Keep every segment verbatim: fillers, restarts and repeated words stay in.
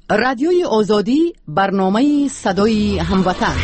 رادیوی آزادی برنامه صدای هموطن.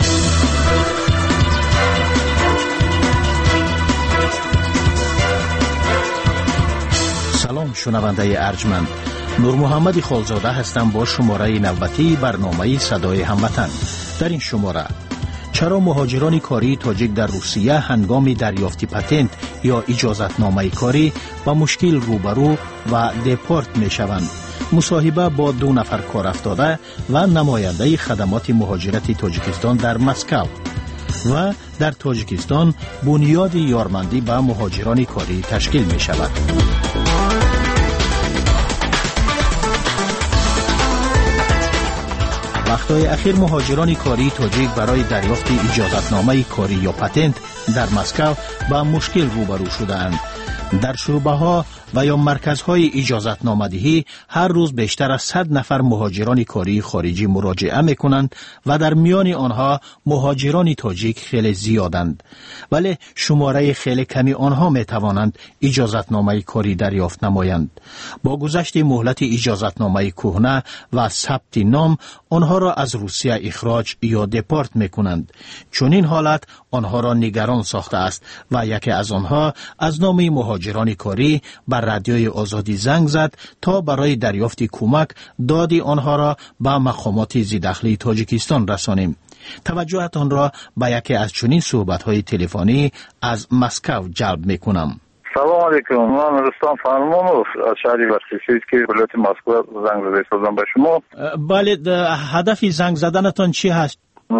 سلام شنونده ارجمند، نور محمد خالزاده هستم با شماره نوبتی برنامه صدای هموطن. در این شماره چرا مهاجران کاری تاجیک در روسیه هنگام دریافت پتنت یا اجازتنامه کاری با مشکل روبرو و دپورت می شوند؟ مصاحبه با دو نفر کار افتاده و نماینده خدمات مهاجرت تاجیکستان در مسکو. و در تاجیکستان بنیاد یارمندی به مهاجران کاری تشکیل می شود. وقتهای اخیر مهاجران کاری تاجیک برای دریافت اجازتنامه کاری یا پتنت در مسکو با مشکل روبرو شده‌اند. در شعبه ها و یا مرکزهای اجازتنامه دهی هر روز بیشتر از صد نفر مهاجران کاری خارجی مراجعه میکنند و در میان آنها مهاجران تاجیک خیلی زیادند، ولی شماره خیلی کمی آنها میتوانند اجازتنامه کاری دریافت نمایند. با گذشت مهلت اجازتنامه کهنه و ثبت نام آنها را از روسیه اخراج یا دپورت میکنند. چون این حالت آنها را نگران ساخته است و یکی از آنها از نام مهاجران کاری بر رادیوی آزادی زنگ زد تا برای دریافت کمک دادی آنها را به مقامات ضددخلی تاجیکستان رسانیم. توجهتان را به یکی از چنین صحبت‌های تلفنی از مسکو جلب می‌کنم. سلام علیکم، من رستم فرمانوف از شهر ورسیسی که ولایت مسکو زنگ زده هستم به شما. بله، هدف زنگ زدنتان چی هست؟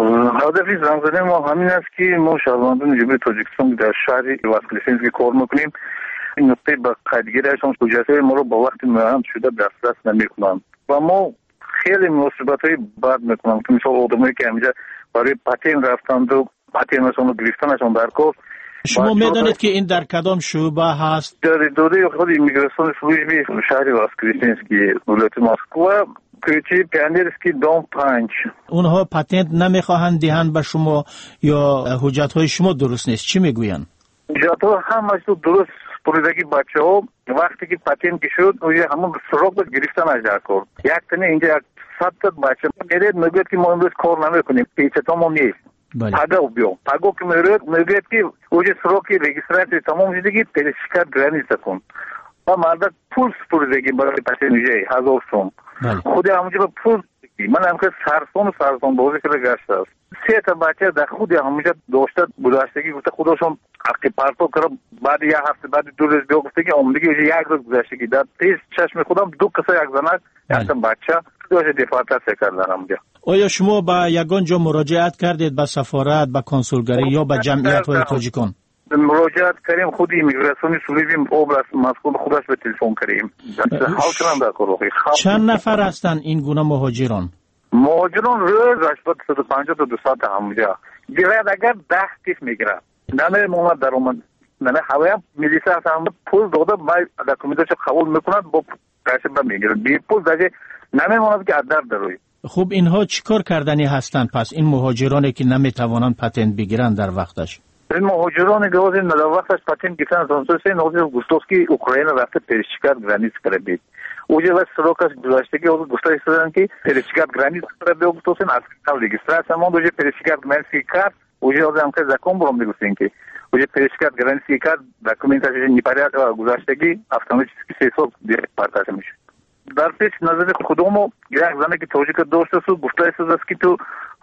هدف زنگ زدن ما همین است که ما شهروندان جمهوری تاجیکستان در شهر ورسیسی کار می‌کنیم. این نقطه به قیدگیریشان حجت‌های ما رو با وقت معین شده دسترس نمی‌کنند و ما خیلی مصیبت‌های بد می‌کنند که مثلا آدمایی که همینجا برای پتن رفتند و پتنشون رو گرفتنشون در کار. شما می‌دانید که این در کدام شعبه هست؟ در دوره خود ایمیگراسیون سلوژی شهر واسکریسینسکی ولایت مسکو کوچی پیانیرسکی دام پنج. اونها پتنت نمی‌خواهند دهند به شما یا حجت‌های شما درست نیست؟ چی می‌گویند؟ حجت‌ها همش درست پروژه بچه ها وقتی که پتن که شد اوی همون سراغ بود گرفتن از در کار. یک تنه اینجا صد تا بچه میرد میگوید که ما امروز کار نمیکنیم، پیچه تمام نیست. پگا بیو پگا که میرد میگوید که اوی سراغ که رجیستراسی تمام شده که پیشکار گرانی سکن و مرد پول پروژه برای پتن میشه هزار سوم. خود همونجا به پول من هم که سرسون و سرسون بازی که گشته است. سه تا بچه در خود همونجا داشته گذشتگی گفته خودشون حقی پرتو کرد. بعد یه هفته بعد دو روز دیگه گفته که عمرگی یک روز گذشتگی در پیش چشم خودم دو کسا یک زنک یک تا بچه داشته دفاعت کردن همونجا. آیا شما به یگان جا مراجعت کردید، به سفارت، به کنسولگری یا به جمعیت های تاجیکان؟ مراجعت کردیم، خود ایمیگراسیون سلوژی اوبلاست مسکو خودش به تلفن کردیم. حال کردن در کار. چند نفر هستند این گونه مهاجران؟ مهاجران روز هشتاد تا صد و پنجاه تا دویست تا همونجا. دیگر اگر ده کیف میگیره. نه مومد در اومد. نه هوای میلیسا هم پول داده باید دکومنتش قبول میکنند با پیسه به میگیرن. بی پول دیگه نمیموند که ادر دروی. خب اینها چیکار کردنی هستند پس این مهاجرانی که نمیتوانند پتنت بگیرن در وقتش؟ این مهاجران گاز در وقتش پتنت گرفتن تونسه نوزی گوستوسکی اوکراین رفته پیشکار گرانیت کرده. اوجه واسه سروکاش گذاشتگی او گفتای استادن که پیشکار گرانیت کرده او گفتوسن از کال رجیستراسی ما دوجه پیشکار گرانیت کرد. اوجه آدم که زکام برام میگوستن که اوجه پیشکار گرانیت کرد دکومنتاش نیپریات گذاشتگی автоматически سیسو دیپارتاش میشه. در پیش نظر خودمو یک زنی که توجیه داشته سو گفتای استاد است که تو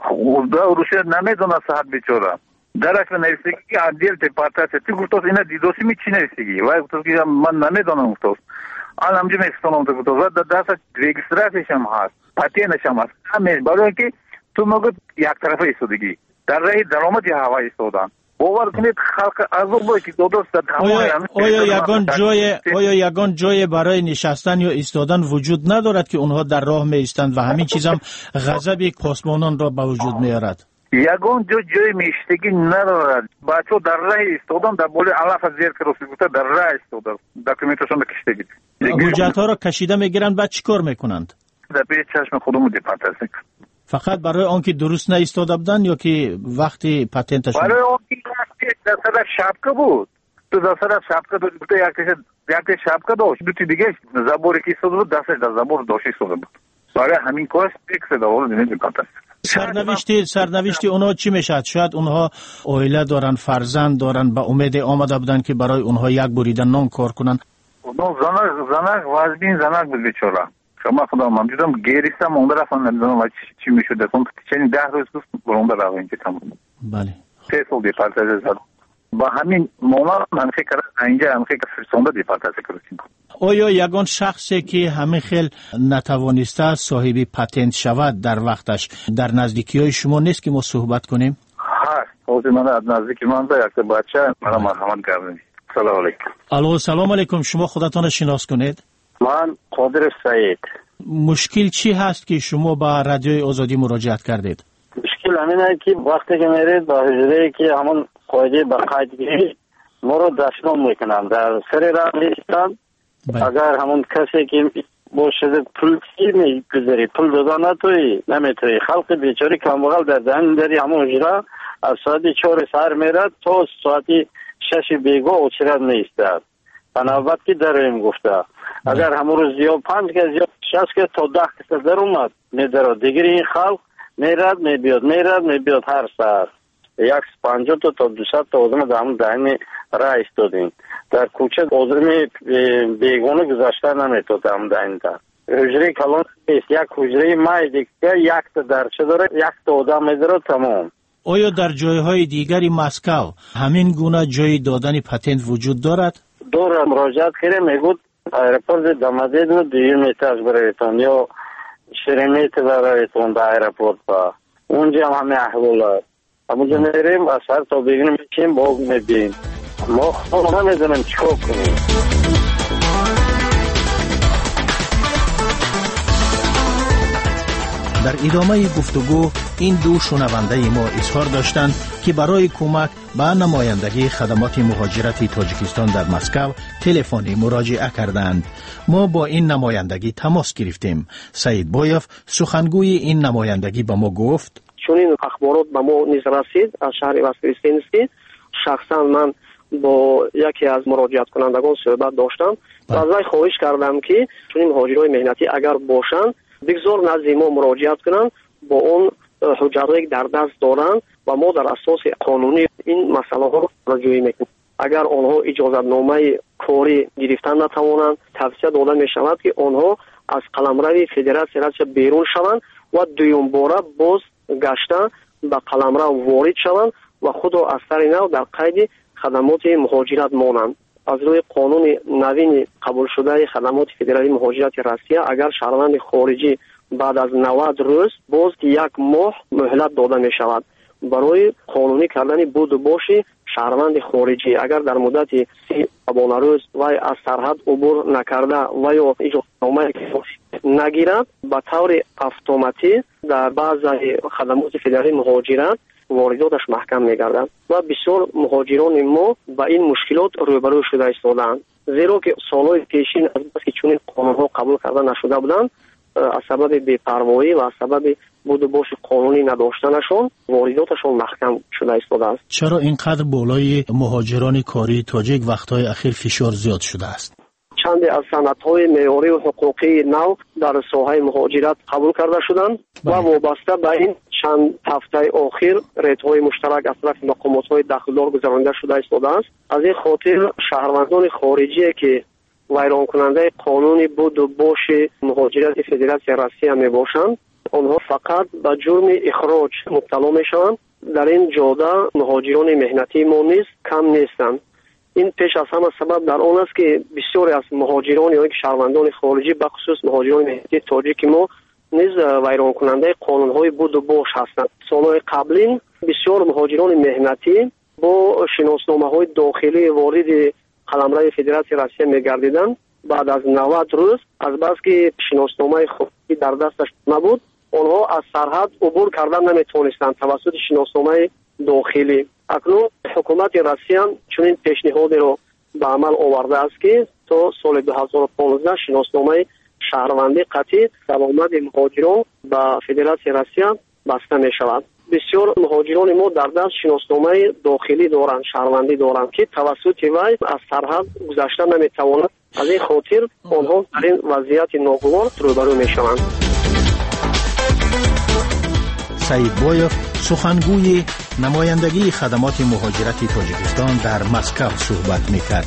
خدا روشه نمیدونه صحت بیچاره. درک نرسیدگی که عدیل دیپارتاش تی گفتوس اینا دیدوسی می چی نرسیدگی وای گفتوس که من نمیدونم گفتوس آن همجا میستانم تو گفتوس در دست رجیستراتش هم هست پتنش هم هست همین برای که تو مگه یک طرفه ایستادگی در راه درآمد هوا ایستادن باور کنید خلق عذاب که دو دوست آیا آیا یگان جای آیا یگان جای برای نشستن یا ایستادن وجود ندارد که اونها در راه می ایستند و همین چیز هم غضب پاسبانان را به وجود میارد؟ یگان جو جای میشتگی ندارد. بچه در راه ایستادن در بولی علاف از زیر کروسی گفته در راه ایستادن دکومنتشون کشیدگی. حجت ها را کشیده میگیرند بعد چیکار میکنند؟ در پیش چشم خودمون دیپارتاش میکنند. فقط برای آنکه درست نایستاده بودن یا که وقتی پتنتشون؟ برای آنکه دستر شبکه بود. تو دستر شبکه بود. یک یک شبکه داشت. دو تا دیگه زبوری که ایستاده بود دستش در زبور داشت ایستاده بود. برای همین کار فکر داور نمی‌کنند. سرنوشتی سرنوشتی اونها چی میشد؟ شاید اونها عائله دارن، فرزند دارن، به امید آمده بودن که برای اونها یک بریده نان کار کنن. اونها زنک زنک وازبین زنک بود بیچاره. شما خدا من دیدم گریستم اون رفتم نمیدونم چی چی میشد. اون چنین ده روز بود برام برای اینکه تمام. بله. تیسل دیپارتمنت زد. با همین موما من فکر اینجا هم فکر فرستنده دیپارتمنت کردیم. آیا یگان شخصی که همه خیل نتوانسته صاحب پتنت شود در وقتش در نزدیکی های شما نیست که ما صحبت کنیم؟ هست. اوزی من از نزدیکی من دا یک بچه مرا مرحمت کردیم. سلام علیکم. الو سلام علیکم. شما خودتان شناس کنید؟ من قادر سعید. مشکل چی هست که شما با رادیوی آزادی مراجعت کردید؟ مشکل همینه که وقتی که میرید با حجره که همون قاعده به قاعده ما رو دشنام میکنن در سر راه نیستن. اگر همون کسی که باشه پول میگذاری پول دادن نتوی نمیتوی خلق بیچاره کمبغل در دهن داری همون حجره از ساعت چهار سر میرد تا ساعت شش بیگاه اوچرد نیستد. بنابرای که داریم گفته اگر همون روز یا پنج که یا شش که تا ده کس در اومد میداره دیگر این خلق میرد میبیاد میرد میبیاد هر سر یک پنجاه تا تا دویست تا آدم در همون دهن راه ایستادیم در کوچه آدم بیگانه گذاشته نمیتود همون دهن در حجره کلان نیست. یک حجره مای دیگه یک تا درچه داره یک تا آدم میداره تمام. آیا در جایهای دیگری مسکو همین گونه جای دادن پتنت وجود دارد؟ داره. مراجعت کرده میگود ایرپورت دمدید و دیوم ایتاز برایتون یا شرمیت برایتون در ایرپورت با اونجا هم همه احوال هست. همونجا میریم از هر تا بگیریم میکنیم باگ میبینیم ما خود نمیدونیم چکا کنیم. در ادامه گفتگو این دو شنونده ما اظهار داشتند که برای کمک به نمایندگی خدمات مهاجرت تاجیکستان در مسکو تلفنی مراجعه کردند. ما با این نمایندگی تماس گرفتیم. سعید بایف سخنگوی این نمایندگی به ما گفت چون این اخبارات به ما نیز رسید از شهر وسکویستینسکی شخصا من با یکی از مراجعت کنندگان صحبت داشتم و از وی خواهش کردم که چون این مهاجرای مهنتی اگر باشند بگذار نزد ما مراجعت کنن با اون حجرایی در دست دارن و ما در اساس قانونی این مسئله ها را جویی میکنیم. اگر آنها اجازت نامه کاری گرفتن نتوانند توصیه داده می شود که آنها از قلمرو فدراسیون بیرون شوند و دوم باره باز گشته به قلمرو وارد شوند و خود را از سر نو در قید خدمات مهاجرت مانند. از روی قانون نوین قبول شده خدمات فدرالی مهاجرت روسیه اگر شهروند خارجی بعد از نود روز باز یک ماه مهلت داده می شود برای قانونی کردن بود و باشی شهروند خارجی. اگر در مدت سی شبانه روز و از سرحد عبور نکرده و یا اجازه‌نامه نگیرد به طور اتوماتیک در بعضی خدمات فدرالی مهاجرت وارداتش محکم می‌گردند و بسیار مهاجران ما با این مشکلات روبرو شده ایستادند زیرا که سالهای پیشین از بس که چنین قانون‌ها قبول کرده نشده بودند از سبب بی‌پروایی و از سبب بود و باش قانونی نداشتنشون وارداتشون محکم شده ایستاده است. چرا اینقدر بالای مهاجران کاری تاجیک وقت‌های اخیر فشار زیاد شده است؟ چند از سندهای معیاری و حقوقی نو در ساحه مهاجرت قبول کرده شدند و وابسته به این چند هفته اخیر ریت‌های مشترک از طرف مقامات‌های داخلدار گذرانده شده ایستاده است. از این خاطر شهروندان خارجی که ویران کننده قانون بود و باش مهاجرت فدراسیون روسیه می باشند آنها فقط به جرم اخراج مبتلا می شوند. در این جاده مهاجران مهنتی ما نیز کم نیستند. این پیش از همه سبب در آن است که بسیاری از مهاجران یا شهروندان خارجی به خصوص مهاجران مهنتی تاجیک ما نیز ویران کننده قانون‌های بود و باش هستند. سالهای قبلین بسیار مهاجران مهنتی با شناسنامه‌های داخلی وارد قلمرو فدراسیون روسیه می‌گردیدند. بعد از نود روز از بس که شناسنامه خودی در دستش نبود آنها از سرحد عبور کردن نمی‌توانستند توسط شناسنامه داخلی. اکنون حکومت روسیه چنین پیشنهادی را به عمل آورده است که تا سال دو هزار و پانزده شناسنامه شهروندی قطعی درآمد مهاجران به فدراسیون روسیه بسته می شود. بسیار مهاجران ما در دست شناسنامه داخلی دارند، شهروندی دارند که توسط وی از سرحد گذشته نمی توانند. از این خاطر آنها در این وضعیت ناگوار روبرو می شوند. سعید بویف سخنگوی نمایندگی خدمات مهاجرت تاجیکستان در مسکو صحبت می‌کرد.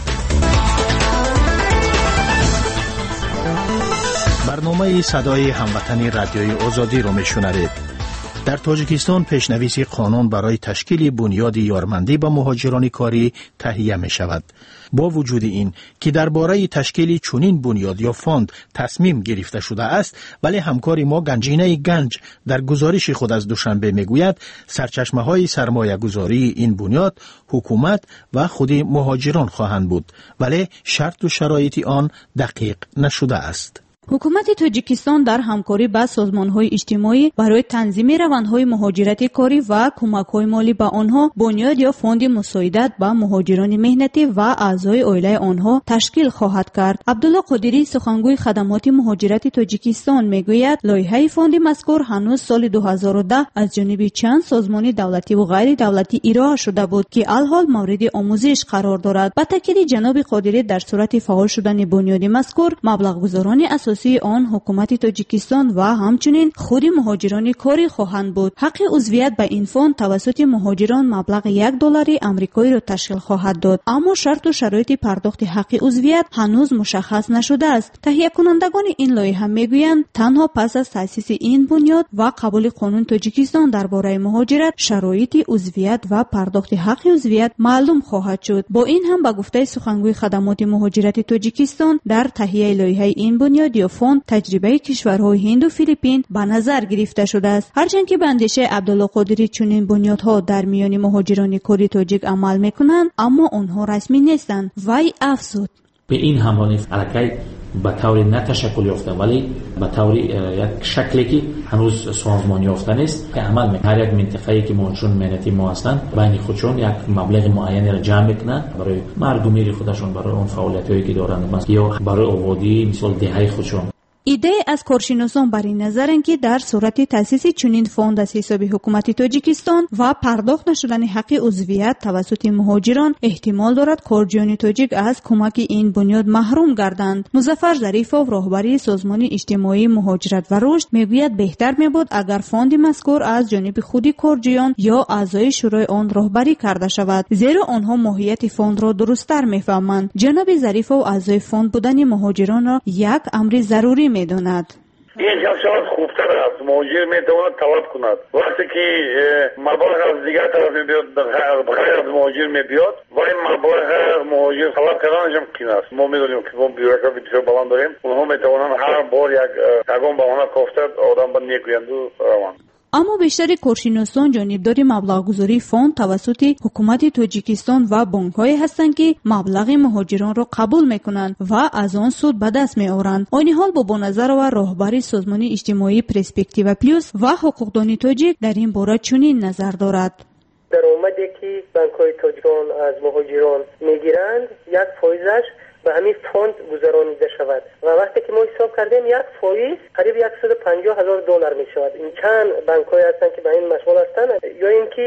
برنامه صدای هموطنی رادیوی آزادی رو میشنوید. در تاجیکستان پیشنویس قانون برای تشکیل بنیاد یارمندی به مهاجران کاری تهیه می شود. با وجود این که درباره تشکیل چنین بنیاد یا فاند تصمیم گرفته شده است، ولی همکار ما گنجینه گنج در گزارش خود از دوشنبه می گوید سرچشمه های سرمایه گذاری این بنیاد حکومت و خود مهاجران خواهند بود، ولی شرط و شرایط آن دقیق نشده است. حکومت تاجیکستان در همکاری با سازمان‌های اجتماعی برای تنظیم روندهای مهاجرت کاری و کمک‌های مالی به آنها بنیاد یا فوند مساعدت به مهاجران مهنتی و اعضای عائله آنها تشکیل خواهد کرد. عبدالله قادری سخنگوی خدمات مهاجرت تاجیکستان میگوید لایحه فوند مذکور هنوز سال دو هزار و ده از جانب چند سازمان دولتی و غیر دولتی ارائه شده بود که الحال مورد آموزش قرار دارد. با تاکید جناب قادری در صورت فعال شدن بنیاد مذکور مبلغ گذاران اساسی آن حکومت تاجیکستان و همچنین خود مهاجران کاری خواهند بود. حق عضویت به این فوند توسط مهاجران مبلغ یک دلار آمریکایی را تشکیل خواهد داد، اما شرط و شرایط پرداخت حق عضویت هنوز مشخص نشده است. تهیه کنندگان این لایحه میگویند تنها پس از تأسیس این بنیاد و قبول قانون تاجیکستان درباره مهاجرت شرایط عضویت و پرداخت حق عضویت معلوم خواهد شد. با این هم به گفته سخنگوی خدمات مهاجرت تاجیکستان در تهیه لایحه این بنیاد یا فوند تجربه کشورهای هند و فیلیپین به نظر گرفته شده است. هرچند که به اندیشه عبدالله قادری چنین بنیادها در میان مهاجران کاری تاجیک عمل میکنند، اما آنها رسمی نیستند. وی افزود به این همانی علاقه به طور نه تشکل یافته ولی به طور یک شکلی که هنوز سازمان یافته نیست که عمل میکنه. هر یک منطقه‌ای که مهاجران مهنتی ما هستند بین خودشون یک مبلغ معینی را جمع میکنن برای مردمی خودشون، برای اون فعالیتایی که دارند یا برای آبادی مثل دهه خودشون. ایده از کارشناسان بر این نظرند که در صورت تأسیس چنین فوند از حساب حکومت تاجیکستان و پرداخت نشدن حق عضویت توسط مهاجران احتمال دارد کارجویان تاجیک از کمک این بنیاد محروم گردند. مظفر ظریفov راهبری سازمان اجتماعی مهاجرت و رشد میگوید بهتر میبود اگر فوند مذکور از جانب خود کارجویان یا اعضای شورای آن راهبری کرده شود، زیرا آنها ماهیت فوند را درست‌تر میفهمند. جناب ظریفov اعضای فوند بودن مهاجران را یک امر ضروری میداند. این شخص خوبتر است، مهاجر میتواند طلب کند. وقتی که مبلغ از دیگر طرف میبیاد بغیر از مهاجر میبیاد و این مبلغ مهاجر طلب کردنش هم کین است. ما میدونیم که ما بیوروکراسی بسیار بلند داریم، اونها میتوانند هر بار یک تگان به آنها کافته آدم به نیکویند و روان. اما بیشتر کارشناسان جانبدار مبلغ گذاری فوند توسط حکومت تاجیکستان و بانک‌های هستند که مبلغ مهاجران را قبول می‌کنند و از آن سود به دست می‌آورند. این حال با بنظر و راهبری سازمان اجتماعی پرسپکتیو پلوس و حقوقدان تاجیک در این باره چنین نظر دارد. درآمدی که بانک‌های تاجیکان از مهاجران می‌گیرند یک فایزش به همین فوند گذرانیده شود و وقتی که ما حساب کردیم یک فایز قریب صد و پنجاه هزار دلار می شود. این چند بانک‌های هستند که به این مشغول هستند یا اینکه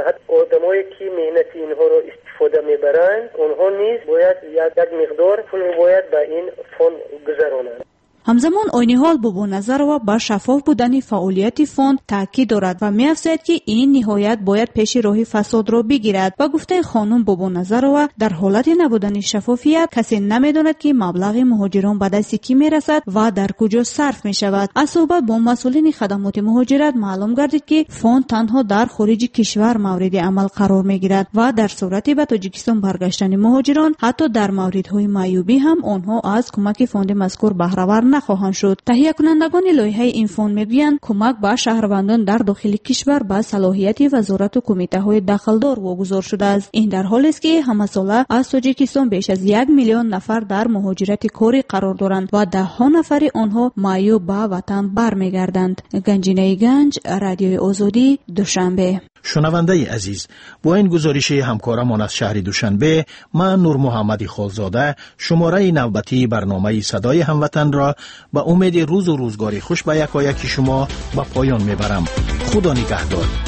آدمایی که مهنت اینها رو استفاده میبرند اونها نیز باید یک مقدار پول باید به این فوند گذرانند. همزمان عین حال با نظر و با شفاف بودن فعالیت فوند تاکید دارد و می‌افزاید که این نهایت باید پیش راه فساد را بگیرد. با گفته خانم با نظر و در حالت نبودن شفافیت کسی نمی‌داند که مبلغ مهاجران به دست کی می‌رسد و در کجا صرف می‌شود. از صحبت با مسئولین خدمات مهاجرت معلوم گردید که فوند تنها در خارج کشور مورد عمل قرار می‌گیرد و در صورتی به تاجیکستان برگشتن مهاجران حتی در موردهای معیوبی هم آنها از کمک فوند مذکور بهره ور نخواهند شد. تهیه کنندگان لایحه این فوند میگویند کمک به شهروندان در داخل کشور به صلاحیت وزارت و کمیته های دخلدار واگذار شده است. این در حالی است که همه ساله از تاجیکستان بیش از یک میلیون نفر در مهاجرت کاری قرار دارند و ده ها نفر آنها معیوب به وطن برمیگردند. گنجینه گنج، رادیوی آزادی، دوشنبه. شنونده عزیز، با این گزارش همکارمان از شهر دوشنبه، من نور محمد خالزاده شماره نوبتی برنامه صدای هموطن را به امید روز و روزگاری خوش به یکایک شما به پایان میبرم. خدا نگهدار.